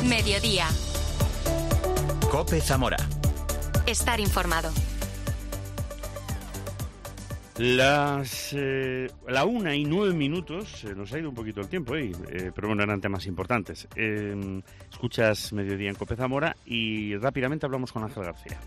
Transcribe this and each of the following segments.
Mediodía. COPE Zamora. Estar informado. La 1:09, nos ha ido un poquito el tiempo, pero bueno, eran temas importantes. Escuchas Mediodía en COPE Zamora y rápidamente hablamos con Ángel García.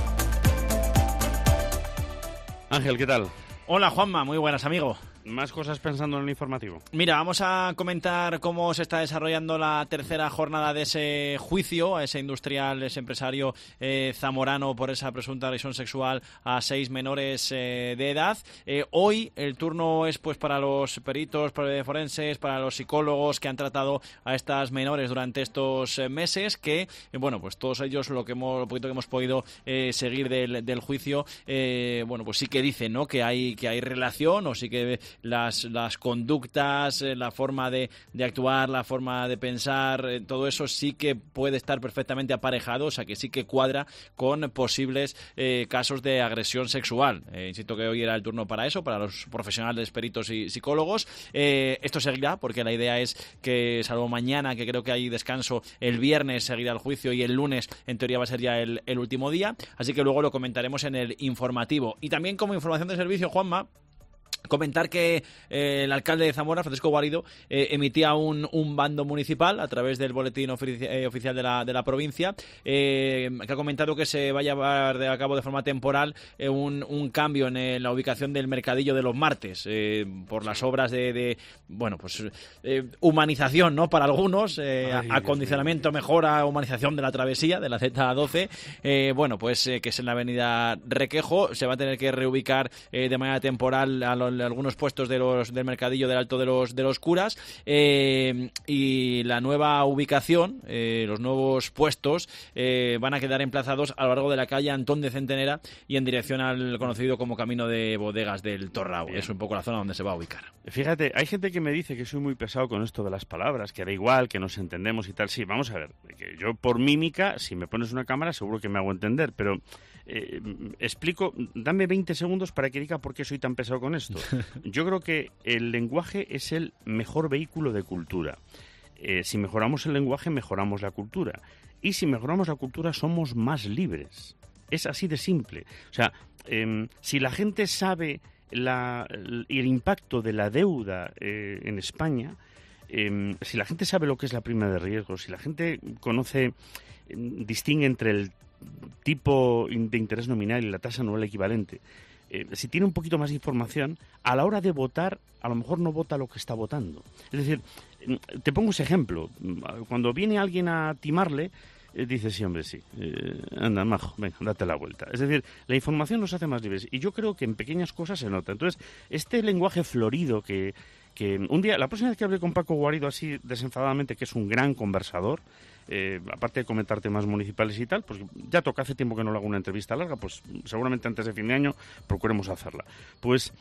Ángel, ¿qué tal? Hola Juanma, muy buenas, amigo. Más cosas pensando en el informativo. Mira, vamos a comentar cómo se está desarrollando la tercera jornada de ese juicio a ese industrial, ese empresario zamorano por esa presunta agresión sexual a 6 menores de edad. Hoy el turno es pues para los peritos forenses, para los psicólogos que han tratado a estas menores durante estos meses, que bueno, pues todos ellos lo poquito que hemos podido seguir del juicio, bueno, pues sí que dicen, ¿no?, que hay relación, o sí que las conductas, la forma de actuar, la forma de pensar, todo eso sí que puede estar perfectamente aparejado, o sea que sí que cuadra con posibles casos de agresión sexual. Insisto que hoy era el turno para eso, para los profesionales, peritos y psicólogos. Esto seguirá, porque la idea es que, salvo mañana, que creo que hay descanso, el viernes seguirá el juicio y el lunes, en teoría, va a ser ya el último día. Así que luego lo comentaremos en el informativo. Y también, como información de servicio, Juanma, comentar que el alcalde de Zamora, Francisco Guarido, emitía un bando municipal a través del boletín oficial de la provincia, que ha comentado que se va a llevar a cabo de forma temporal un cambio en la ubicación del mercadillo de los martes, por las obras de bueno, pues humanización, ¿no?, para algunos, acondicionamiento, mejora, humanización de la travesía de la Z12, bueno, pues que es en la avenida Requejo. Se va a tener que reubicar de manera temporal algunos puestos del mercadillo del Alto de los Curas, y la nueva ubicación, los nuevos puestos van a quedar emplazados a lo largo de la calle Antón de Centenera y en dirección al conocido como Camino de Bodegas del Torrao. Es un poco la zona donde se va a ubicar. Fíjate, hay gente que me dice que soy muy pesado con esto de las palabras, que da igual, que nos entendemos y tal. Sí, vamos a ver, que yo por mímica, si me pones una cámara seguro que me hago entender, pero explico, dame 20 segundos para que diga por qué soy tan pesado con esto. Yo creo que el lenguaje es el mejor vehículo de cultura. Si mejoramos el lenguaje, mejoramos la cultura. Y si mejoramos la cultura, somos más libres. Es así de simple. O sea, si la gente sabe el impacto de la deuda en España, si la gente sabe lo que es la prima de riesgo, si la gente distingue entre el tipo de interés nominal y la tasa anual equivalente, si tiene un poquito más de información, a la hora de votar, a lo mejor no vota lo que está votando. Es decir, te pongo ese ejemplo. Cuando viene alguien a timarle, dice, sí, hombre, sí, anda, majo, venga, date la vuelta. Es decir, la información nos hace más libres, y yo creo que en pequeñas cosas se nota. Entonces, este lenguaje florido que un día, la próxima vez que hable con Paco Guarido así desenfadadamente, que es un gran conversador, aparte de comentar temas municipales y tal, pues ya toca, hace tiempo que no le hago una entrevista larga, pues seguramente antes de fin de año procuremos hacerla. Pues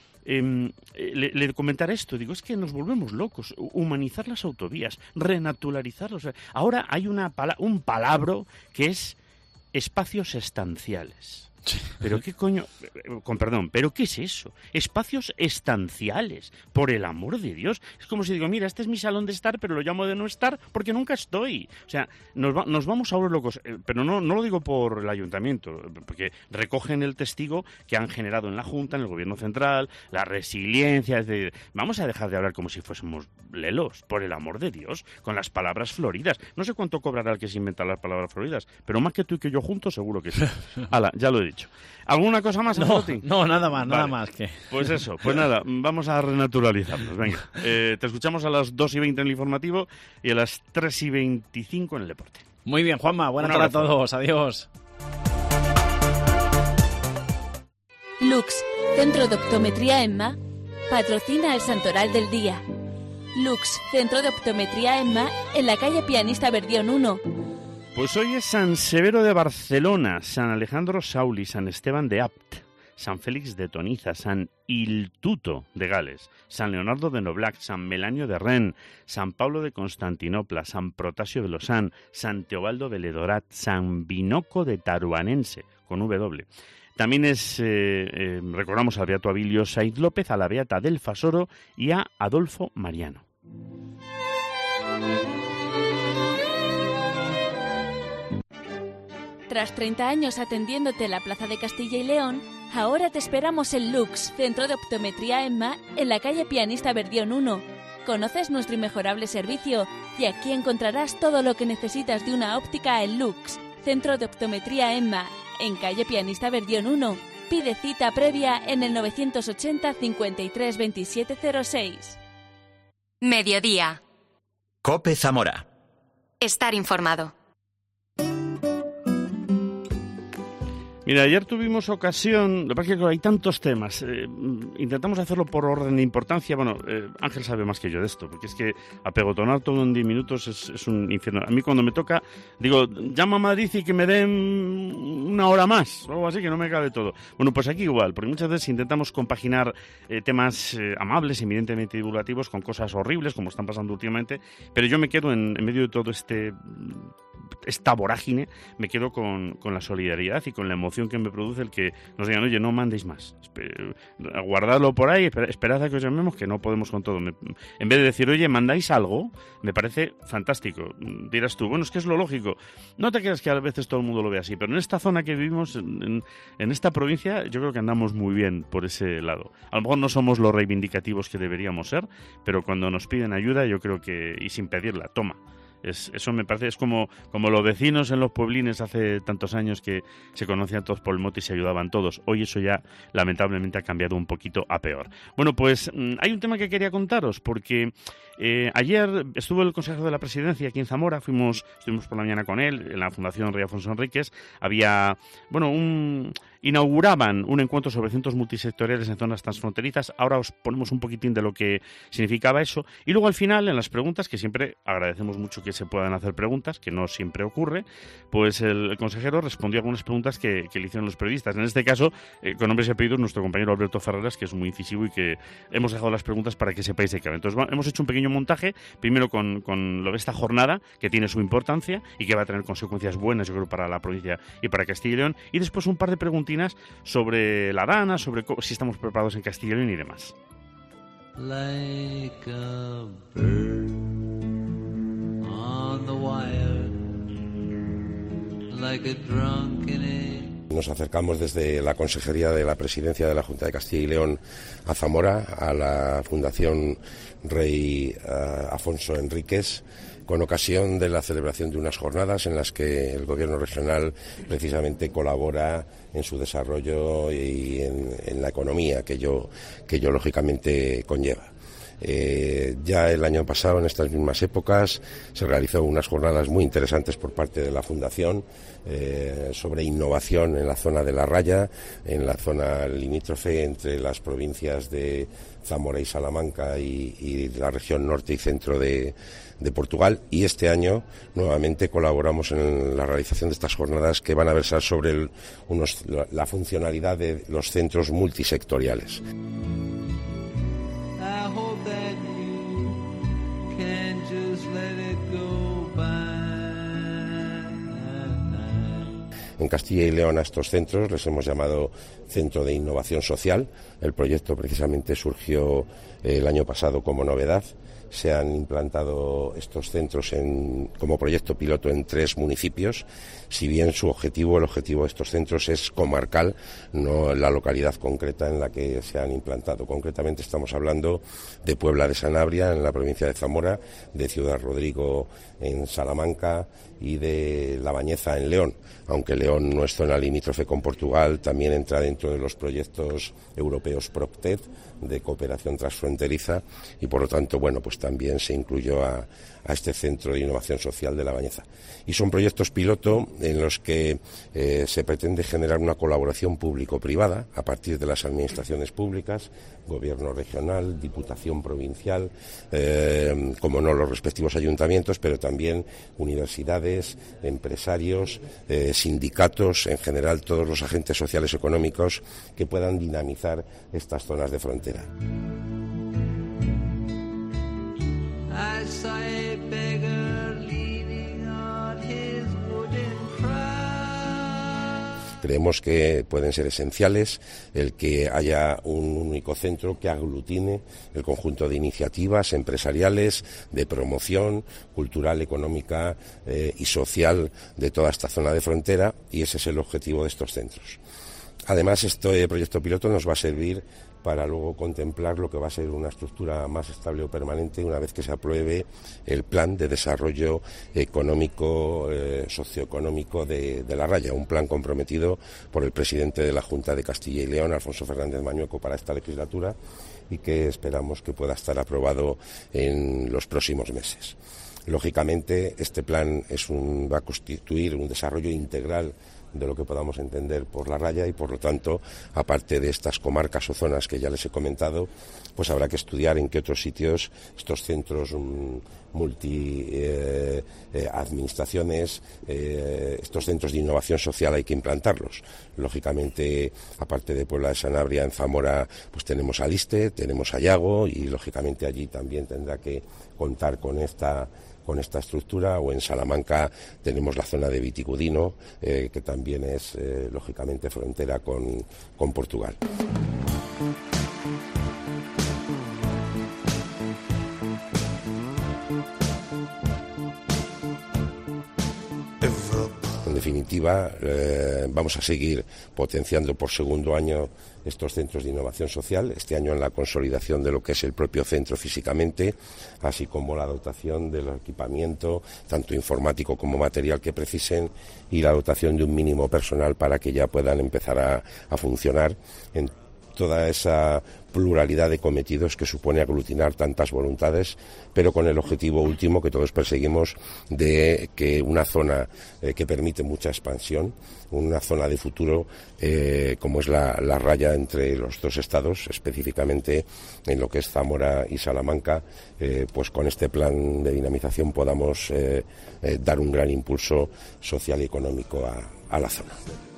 le comentaré esto, digo, es que nos volvemos locos, humanizar las autovías, renaturalizarlos. Ahora hay un palabra que es espacios estanciales. ¿Pero qué coño? Con perdón, ¿pero qué es eso? Espacios estanciales, por el amor de Dios. Es como si digo, mira, este es mi salón de estar, pero lo llamo de no estar porque nunca estoy. O sea, nos vamos a volver locos. Pero no lo digo por el ayuntamiento, porque recogen el testigo que han generado en la Junta, en el Gobierno Central, la resiliencia. Es decir, vamos a dejar de hablar como si fuésemos lelos, por el amor de Dios, con las palabras floridas. No sé cuánto cobrará el que se inventa las palabras floridas, pero más que tú y que yo juntos, seguro que sí. Hala, ya lo he dicho. ¿Alguna cosa más, Ancelotti? No, nada más, vale. Nada más que... Pues eso, pues nada, vamos a renaturalizarnos, venga. Te escuchamos a las 2:20 en el informativo y a las 3:25 en el deporte. Muy bien, Juanma, buena tarde a todos, adiós. Lux, Centro de Optometría EMMA, patrocina el Santoral del Día. Lux, Centro de Optometría EMMA, en la calle Pianista Verdión 1. Pues hoy es San Severo de Barcelona, San Alejandro Sauli, San Esteban de Apt, San Félix de Toniza, San Iltuto de Gales, San Leonardo de Noblac, San Melanio de Rennes, San Pablo de Constantinopla, San Protasio de Lausanne, San Teobaldo de Ledorat, San Binoco de Taruanense, con W. También recordamos al beato Abilio Saiz López, a la beata del Fasoro y a Adolfo Mariano. Tras 30 años atendiéndote en la Plaza de Castilla y León, ahora te esperamos en Lux, Centro de Optometría EMMA, en la calle Pianista Verdión 1. Conoces nuestro inmejorable servicio y aquí encontrarás todo lo que necesitas de una óptica en Lux, Centro de Optometría EMMA, en calle Pianista Verdión 1. Pide cita previa en el 980 53 27 06. Mediodía. COPE Zamora. Estar informado. Mira, ayer tuvimos ocasión, lo que pasa es que hay tantos temas, intentamos hacerlo por orden de importancia. Bueno, Ángel sabe más que yo de esto, porque es que apegotonar todo en 10 minutos es un infierno. A mí cuando me toca, digo, llama a Madrid y que me den una hora más, o algo así, que no me cabe todo. Bueno, pues aquí igual, porque muchas veces intentamos compaginar temas amables, evidentemente divulgativos, con cosas horribles, como están pasando últimamente, pero yo me quedo en medio de todo esta vorágine, me quedo con la solidaridad y con la emoción que me produce el que nos digan, oye, no mandéis más, guardadlo por ahí, esperad a que os llamemos, que no podemos con todo. En vez de decir, oye, mandáis algo, me parece fantástico. Dirás tú, bueno, es que es lo lógico. No te creas que a veces todo el mundo lo ve así, pero en esta zona que vivimos, en esta provincia, yo creo que andamos muy bien por ese lado. A lo mejor no somos los reivindicativos que deberíamos ser, pero cuando nos piden ayuda, yo creo que, y sin pedirla, toma. Eso me parece, es como los vecinos en los pueblines hace tantos años que se conocían todos por el mote y se ayudaban todos. Hoy eso ya lamentablemente ha cambiado un poquito a peor. Bueno, pues hay un tema que quería contaros, porque ayer estuvo el consejero de la Presidencia aquí en Zamora, estuvimos por la mañana con él en la Fundación Rey Afonso Enríquez. Había, inauguraban un encuentro sobre centros multisectoriales en zonas transfronterizas. Ahora os ponemos un poquitín de lo que significaba eso. Y luego al final, en las preguntas, que siempre agradecemos mucho que se puedan hacer preguntas, que no siempre ocurre, pues el consejero respondió a algunas preguntas que le hicieron los periodistas. En este caso, con nombres y apellidos, nuestro compañero Alberto Ferreras, que es muy incisivo y que hemos dejado las preguntas para que sepáis de qué va. Entonces, hemos hecho un pequeño montaje, primero con lo de esta jornada, que tiene su importancia y que va a tener consecuencias buenas, yo creo, para la provincia y para Castilla y León, y después un par de preguntinas sobre la Dana, sobre si estamos preparados en Castilla y León y demás. Like a bird on the wire, like a drunken egg. Nos acercamos desde la Consejería de la Presidencia de la Junta de Castilla y León a Zamora, a la Fundación Rey Afonso Enríquez, con ocasión de la celebración de unas jornadas en las que el Gobierno regional precisamente colabora en su desarrollo y en la economía que ello lógicamente conlleva. Ya el año pasado, en estas mismas épocas, se realizó unas jornadas muy interesantes por parte de la Fundación sobre innovación en la zona de La Raya, en la zona limítrofe entre las provincias de Zamora y Salamanca y la región norte y centro de Portugal, y este año nuevamente colaboramos en la realización de estas jornadas que van a versar sobre la funcionalidad de los centros multisectoriales. En Castilla y León a estos centros les hemos llamado Centro de Innovación Social. El proyecto precisamente surgió el año pasado como novedad. Se han implantado estos centros como proyecto piloto en 3 municipios, si bien el objetivo de estos centros es comarcal, no la localidad concreta en la que se han implantado. Concretamente estamos hablando de Puebla de Sanabria, en la provincia de Zamora, de Ciudad Rodrigo, en Salamanca, y de La Bañeza, en León. Aunque León no es zona limítrofe con Portugal, también entra dentro de los proyectos europeos PropTed, de cooperación transfronteriza, y por lo tanto, pues también se incluyó a este Centro de Innovación Social de La Bañeza. Y son proyectos piloto en los que se pretende generar una colaboración público-privada a partir de las administraciones públicas, gobierno regional, diputación provincial, como no los respectivos ayuntamientos, pero también universidades, empresarios, sindicatos, en general todos los agentes sociales y económicos que puedan dinamizar estas zonas de frontera. Creemos que pueden ser esenciales el que haya un único centro que aglutine el conjunto de iniciativas empresariales, de promoción cultural, económica y social de toda esta zona de frontera, y ese es el objetivo de estos centros. Además, este proyecto piloto nos va a servir para luego contemplar lo que va a ser una estructura más estable o permanente una vez que se apruebe el plan de desarrollo económico, socioeconómico de La Raya, un plan comprometido por el presidente de la Junta de Castilla y León, Alfonso Fernández Mañueco, para esta legislatura, y que esperamos que pueda estar aprobado en los próximos meses. Lógicamente, este plan va a constituir un desarrollo integral de lo que podamos entender por La Raya y, por lo tanto, aparte de estas comarcas o zonas que ya les he comentado, pues habrá que estudiar en qué otros sitios estos centros administraciones, estos centros de innovación social hay que implantarlos. Lógicamente, aparte de Puebla de Sanabria, en Zamora pues tenemos Aliste, tenemos Ayago, y lógicamente allí también tendrá que contar con esta estructura, o en Salamanca tenemos la zona de Vitigudino, que también es lógicamente frontera con Portugal. En definitiva, vamos a seguir potenciando por segundo año estos centros de innovación social, este año en la consolidación de lo que es el propio centro físicamente, así como la dotación del equipamiento, tanto informático como material que precisen, y la dotación de un mínimo personal para que ya puedan empezar a funcionar en toda esa pluralidad de cometidos que supone aglutinar tantas voluntades, pero con el objetivo último que todos perseguimos de que una zona que permite mucha expansión, una zona de futuro como es la Raya entre los dos estados, específicamente en lo que es Zamora y Salamanca, pues con este plan de dinamización podamos dar un gran impulso social y económico a la zona.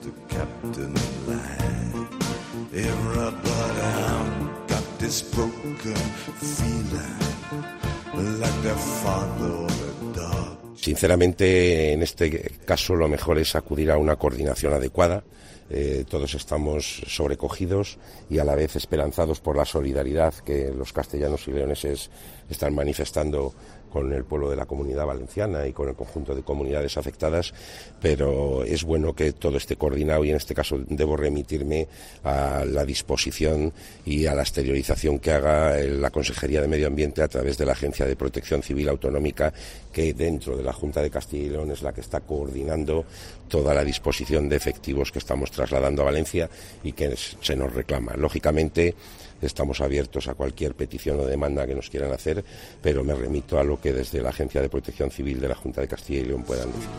Sinceramente, en este caso lo mejor es acudir a una coordinación adecuada. Todos estamos sobrecogidos y a la vez esperanzados por la solidaridad que los castellanos y leoneses están manifestando con el pueblo de la Comunidad Valenciana y con el conjunto de comunidades afectadas, pero es bueno que todo esté coordinado, y en este caso debo remitirme a la disposición y a la exteriorización que haga la Consejería de Medio Ambiente a través de la Agencia de Protección Civil Autonómica, que dentro de la Junta de Castilla y León es la que está coordinando toda la disposición de efectivos que estamos trasladando a Valencia y que se nos reclama. Lógicamente, estamos abiertos a cualquier petición o demanda que nos quieran hacer, pero me remito a lo que desde la Agencia de Protección Civil de la Junta de Castilla y León puedan decir.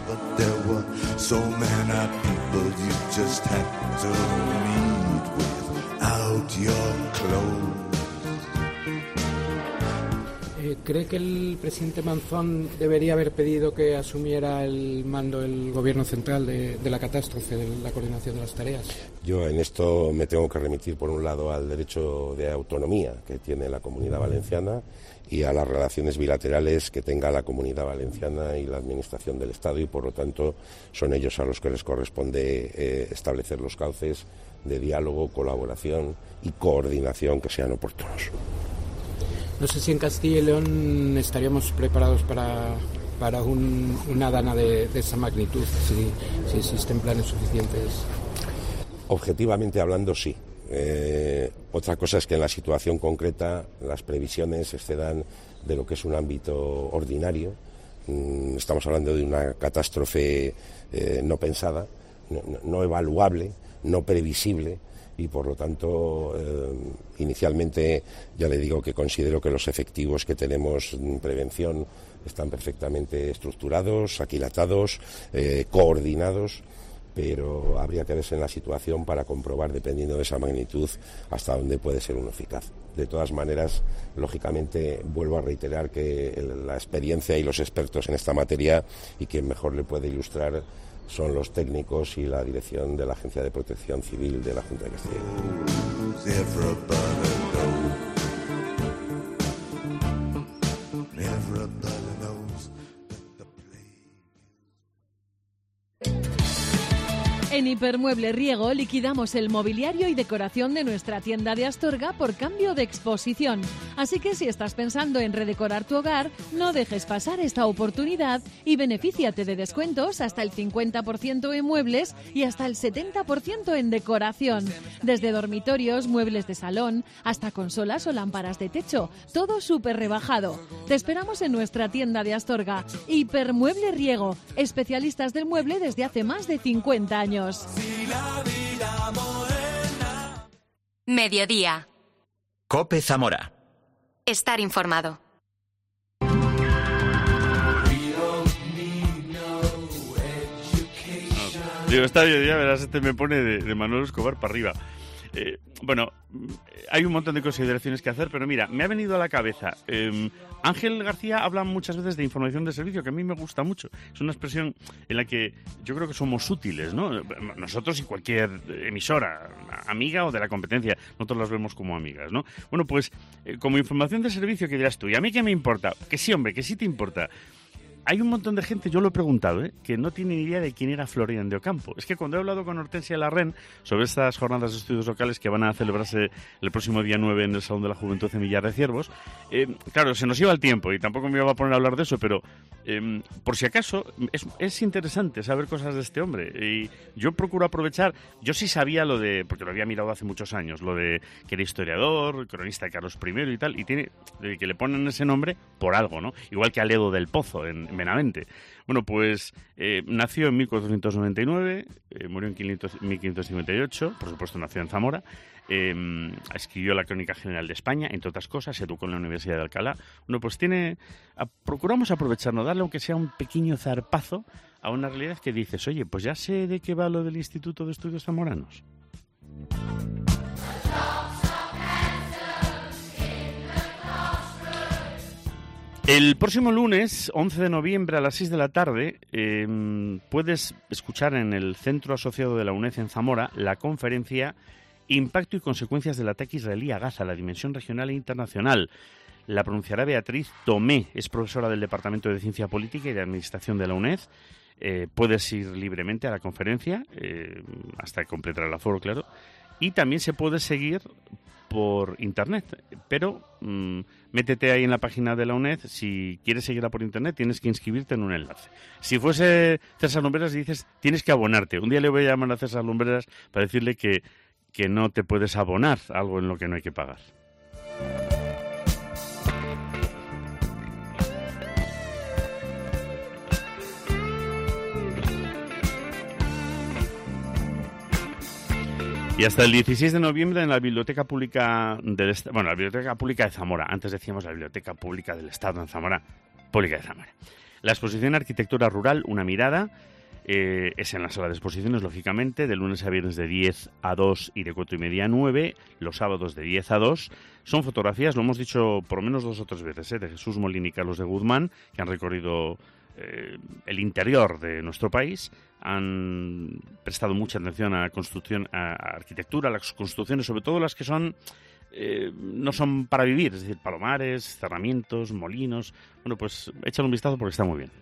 ¿Cree que el presidente Manzón debería haber pedido que asumiera el mando el gobierno central de la catástrofe, de la coordinación de las tareas? Yo en esto me tengo que remitir, por un lado, al derecho de autonomía que tiene la Comunidad Valenciana y a las relaciones bilaterales que tenga la Comunidad Valenciana y la Administración del Estado, y por lo tanto son ellos a los que les corresponde establecer los cauces de diálogo, colaboración y coordinación que sean oportunos. No sé si en Castilla y León estaríamos preparados para una dana de esa magnitud, si existen planes suficientes. Objetivamente hablando, sí. Otra cosa es que en la situación concreta las previsiones excedan de lo que es un ámbito ordinario. Estamos hablando de una catástrofe no pensada, no evaluable, no previsible, y por lo tanto inicialmente ya le digo que considero que los efectivos que tenemos en prevención están perfectamente estructurados, aquilatados, coordinados, pero habría que verse en la situación para comprobar, dependiendo de esa magnitud, hasta dónde puede ser uno eficaz. De todas maneras, lógicamente, vuelvo a reiterar que la experiencia y los expertos en esta materia, y quien mejor le puede ilustrar, son los técnicos y la dirección de la Agencia de Protección Civil de la Junta de Castilla y En En Hipermueble Riego liquidamos el mobiliario y decoración de nuestra tienda de Astorga por cambio de exposición. Así que si estás pensando en redecorar tu hogar, no dejes pasar esta oportunidad y benefíciate de descuentos hasta el 50% en muebles y hasta el 70% en decoración. Desde dormitorios, muebles de salón, hasta consolas o lámparas de techo. Todo súper rebajado. Te esperamos en nuestra tienda de Astorga. Hipermueble Riego, especialistas del mueble desde hace más de 50 años. Mediodía. Cope Zamora. Estar informado. Digo, esta mediodía, verás, me pone de Manuel Escobar para arriba. Bueno, hay un montón de consideraciones que hacer, pero mira, me ha venido a la cabeza. Ángel García habla muchas veces de información de servicio, que a mí me gusta mucho. Es una expresión en la que yo creo que somos útiles, ¿no? Nosotros y cualquier emisora, amiga o de la competencia, nosotros las vemos como amigas, ¿no? Bueno, pues como información de servicio, ¿qué dirás tú? ¿Y a mí qué me importa? Que sí, hombre, que sí te importa. Hay un montón de gente, yo lo he preguntado, que no tiene ni idea de quién era Florian de Ocampo. Es que cuando he hablado con Hortensia Larren sobre estas jornadas de estudios locales que van a celebrarse el próximo día 9 en el Salón de la Juventud en Millar de Ciervos, claro, se nos iba el tiempo y tampoco me iba a poner a hablar de eso, pero por si acaso es interesante saber cosas de este hombre. Y yo procuro aprovechar, yo sí sabía lo de, porque lo había mirado hace muchos años, lo de que era historiador, cronista de Carlos I y tal, y tiene que le ponen ese nombre por algo, ¿no? Igual que Aledo del Pozo en Benavente. Bueno, pues nació en 1499, murió en 1558, por supuesto nació en Zamora, escribió la Crónica General de España, entre otras cosas, se educó en la Universidad de Alcalá. Bueno, pues procuramos aprovecharnos, darle aunque sea un pequeño zarpazo a una realidad que dices, oye, pues ya sé de qué va lo del Instituto de Estudios Zamoranos. El próximo lunes, 11 de noviembre a las 6 de la tarde, puedes escuchar en el Centro Asociado de la UNED en Zamora la conferencia Impacto y consecuencias del ataque israelí a Gaza, la dimensión regional e internacional. La pronunciará Beatriz Tomé, es profesora del Departamento de Ciencia Política y de Administración de la UNED. Puedes ir libremente a la conferencia, hasta completar el aforo, claro. Y también se puede seguir por internet, pero métete ahí en la página de la UNED. Si quieres seguirla por internet tienes que inscribirte en un enlace. Si fuese César Lumbreras dices tienes que abonarte. Un día le voy a llamar a César Lumbreras para decirle que no te puedes abonar algo en lo que no hay que pagar. Y hasta el 16 de noviembre en la Biblioteca Pública la Biblioteca Pública de Zamora. Antes decíamos la Biblioteca Pública del Estado en Zamora, Pública de Zamora. La exposición Arquitectura Rural, una mirada, es en la sala de exposiciones, lógicamente, de lunes a viernes de 10 a 2 y de 4:30 a 9, los sábados de 10 a 2. Son fotografías, lo hemos dicho por lo menos 2 o 3 veces, de Jesús Molina y Carlos de Guzmán, que han recorrido el interior de nuestro país, han prestado mucha atención a la construcción, a arquitectura, a las construcciones, sobre todo las que son no son para vivir, es decir, palomares, cerramientos, molinos. Bueno, pues échale un vistazo porque está muy bien.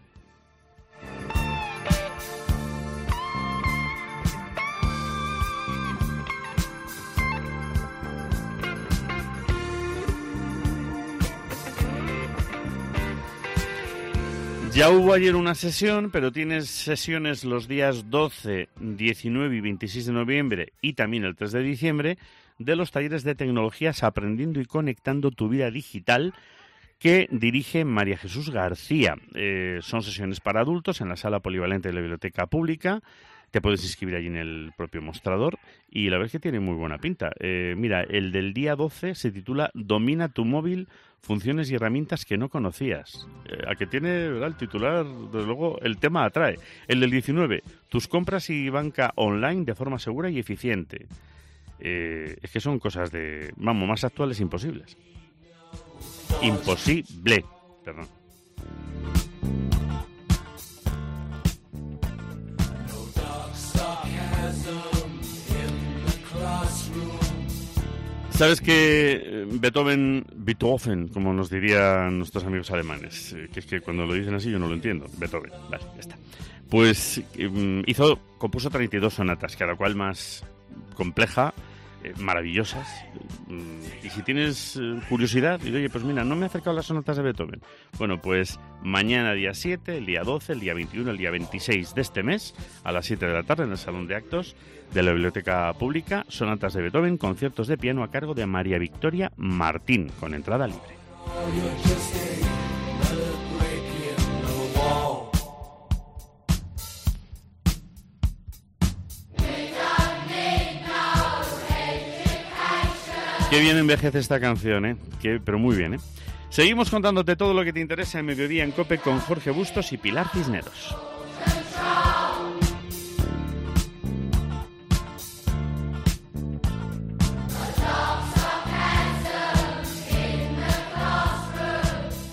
Ya hubo ayer una sesión, pero tienes sesiones los días 12, 19 y 26 de noviembre y también el 3 de diciembre de los talleres de tecnologías Aprendiendo y Conectando tu Vida Digital que dirige María Jesús García. Son sesiones para adultos en la sala polivalente de la Biblioteca Pública. Te puedes inscribir allí en el propio mostrador y la verdad es que tiene muy buena pinta. Mira, el del día 12 se titula Domina tu móvil, funciones y herramientas que no conocías. A que tiene, ¿verdad?, el titular, desde luego, el tema atrae. El del 19, tus compras y banca online de forma segura y eficiente. Es que son cosas más actuales imposibles. Imposible, perdón. ¿Sabes que Beethoven, como nos dirían nuestros amigos alemanes, que es que cuando lo dicen así yo no lo entiendo? Beethoven, vale, ya está. Pues compuso 32 sonatas, cada cual más compleja, maravillosas. Y si tienes curiosidad, y oye, pues mira, no me he acercado a las sonatas de Beethoven. Bueno, pues mañana día 7, el día 12, el día 21, el día 26 de este mes, a las 7 de la tarde en el Salón de Actos de la Biblioteca Pública, sonatas de Beethoven, conciertos de piano a cargo de María Victoria Martín, con entrada libre. Qué bien envejece esta canción, ¿eh? Pero muy bien, ¿eh? Seguimos contándote todo lo que te interesa en Mediodía en COPE con Jorge Bustos y Pilar Cisneros.